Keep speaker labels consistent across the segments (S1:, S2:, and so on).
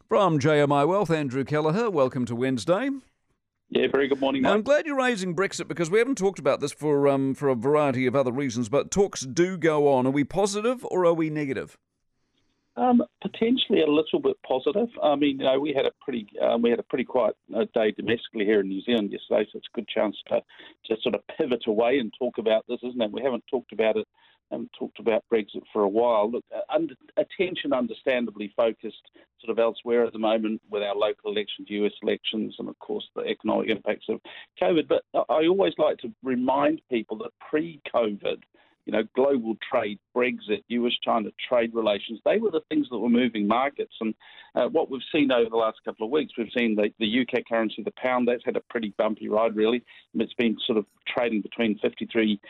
S1: From JMI Wealth, Andrew Kelleher, welcome to Wednesday.
S2: Yeah, very good morning,
S1: Now,
S2: Mike.
S1: I'm glad you're raising Brexit because we haven't talked about this for a variety of other reasons, but talks do go on. Are we positive or are we negative?
S2: Potentially a little bit positive. I mean, we had a pretty quiet day domestically here in New Zealand yesterday, so it's a good chance to sort of pivot away and talk about this, isn't it? We haven't talked about Brexit for a while. Look, attention understandably focused sort of elsewhere at the moment with our local elections, US elections, and of course the economic impacts of COVID. But I always like to remind people that pre-COVID, global trade, Brexit, US-China trade relations, they were the things that were moving markets. And what we've seen over the last couple of weeks, we've seen the UK currency, the pound, that's had a pretty bumpy ride, really. It's been sort of trading between 53p,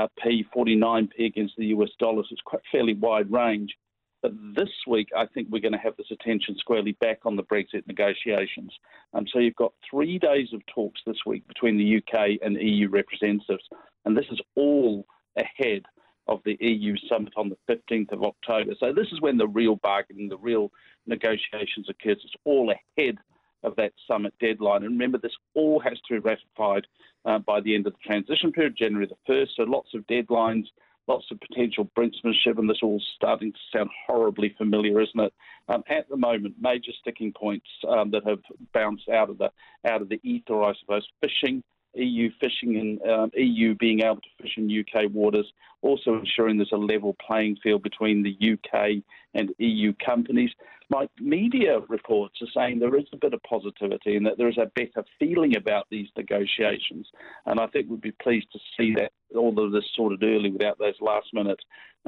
S2: 49p against the US dollar, so it's quite fairly wide range. But this week, I think we're going to have this attention squarely back on the Brexit negotiations. So you've got 3 days of talks this week between the UK and EU representatives, and this is all ahead of the EU summit on the 15th of October. So this is when the real bargaining, the real negotiations occurs. It's all ahead of that summit deadline. And remember, this all has to be ratified by the end of the transition period, January the 1st. So lots of deadlines, lots of potential brinksmanship, and this all starting to sound horribly familiar, isn't it? At the moment, major sticking points that have bounced out of the ether, I suppose: fishing, EU fishing, and EU being able to fish in UK waters, also ensuring there's a level playing field between the UK and EU companies. Like, media reports are saying there is a bit of positivity and that there is a better feeling about these negotiations. And I think we'd be pleased to see that all of this sorted early without those last minute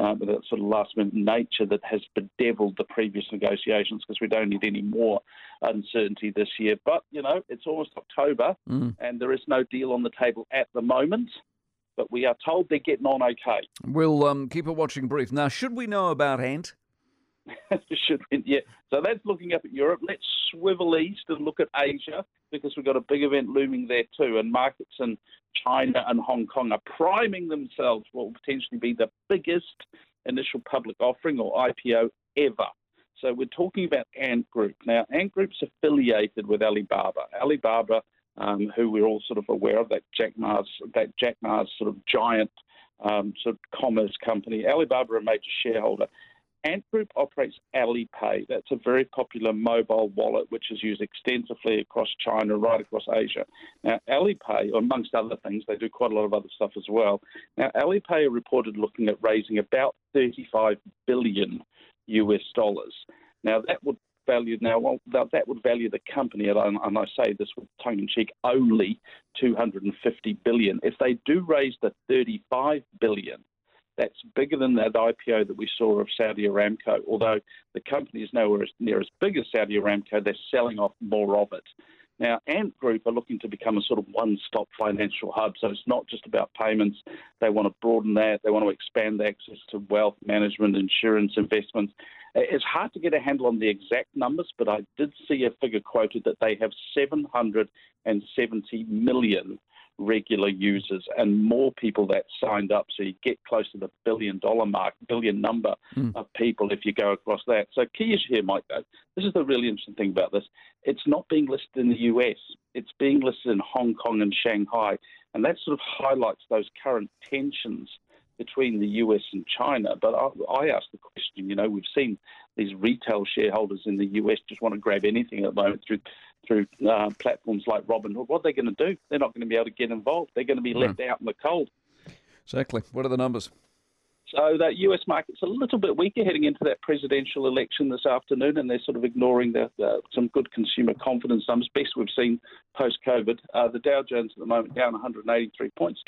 S2: nature that has bedeviled the previous negotiations, because we don't need any more uncertainty this year. But, it's almost October and there is no deal on the table at the moment. But we are told they're getting on okay.
S1: We'll keep a watching brief. Now, should we know about Ant?
S2: Should we? Yeah. So that's looking up at Europe. Let's swivel east and look at Asia, because we've got a big event looming there too. And markets in China and Hong Kong are priming themselves for what will potentially be the biggest initial public offering, or IPO, ever. So we're talking about Ant Group. Now, Ant Group's affiliated with Alibaba. Alibaba, who we're all sort of aware of, that Jack Ma's sort of giant sort of commerce company. Alibaba, a major shareholder. Ant Group operates Alipay. That's a very popular mobile wallet which is used extensively across China, right across Asia. Now, Alipay, amongst other things, they do quite a lot of other stuff as well. Now, Alipay are reported looking at raising about $35 billion US dollars. Now, that would value the company at, and I say this with tongue-in-cheek, only $250 billion. If they do raise the $35 billion, that's bigger than that IPO that we saw of Saudi Aramco. Although the company is nowhere near as big as Saudi Aramco, they're selling off more of it. Now, Ant Group are looking to become a sort of one-stop financial hub, so it's not just about payments. They want to broaden that. They want to expand access to wealth management, insurance, investments. It's hard to get a handle on the exact numbers, but I did see a figure quoted that they have 770 million regular users and more people that signed up. So you get close to the billion number of people if you go across that. So key issue here, Mike, though, this is the really interesting thing about this. It's not being listed in the US. It's being listed in Hong Kong and Shanghai. And that sort of highlights those current tensions between the US and China. But I ask the question, we've seen these retail shareholders in the US just want to grab anything at the moment through platforms like Robinhood. What are they going to do? They're not going to be able to get involved. They're going to be left out in the cold.
S1: Exactly. What are the numbers?
S2: So that US market's a little bit weaker heading into that presidential election this afternoon, and they're sort of ignoring some good consumer confidence numbers, best we've seen post-COVID. The Dow Jones at the moment down 183 points,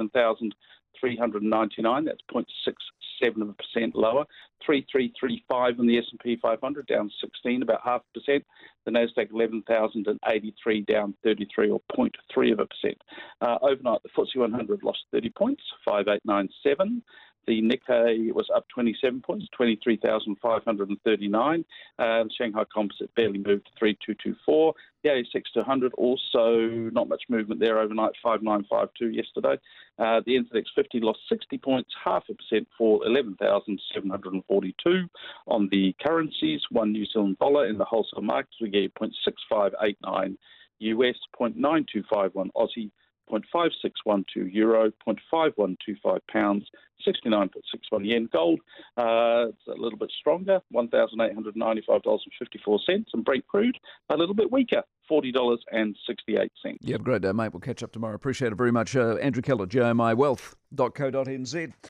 S2: 27,399. That's 0.67% lower. 3335 in the S&P 500, down 16, about 0.5%. The Nasdaq 11,083, down 33, or 0.3%. Overnight, the FTSE 100 lost 30 points, 5897. The Nikkei was up 27 points, 23,539. The Shanghai Composite barely moved to 3,224. The ASX 200 also not much movement there overnight, 5,952 yesterday. The NZX 50 lost 60 points, 0.5% for 11,742. On the currencies, one New Zealand dollar in the wholesale markets, we get 0.6589 US, 0.9251 Aussie, 0.5612 euro, 0.5125 pounds, 69.61 yen. Gold, it's a little bit stronger, $1,895.54, and Brent crude a little bit weaker, $40.68.
S1: You have a great day, mate. We'll catch up tomorrow. Appreciate it very much. Andrew Keller, JMIwealth.co.nz.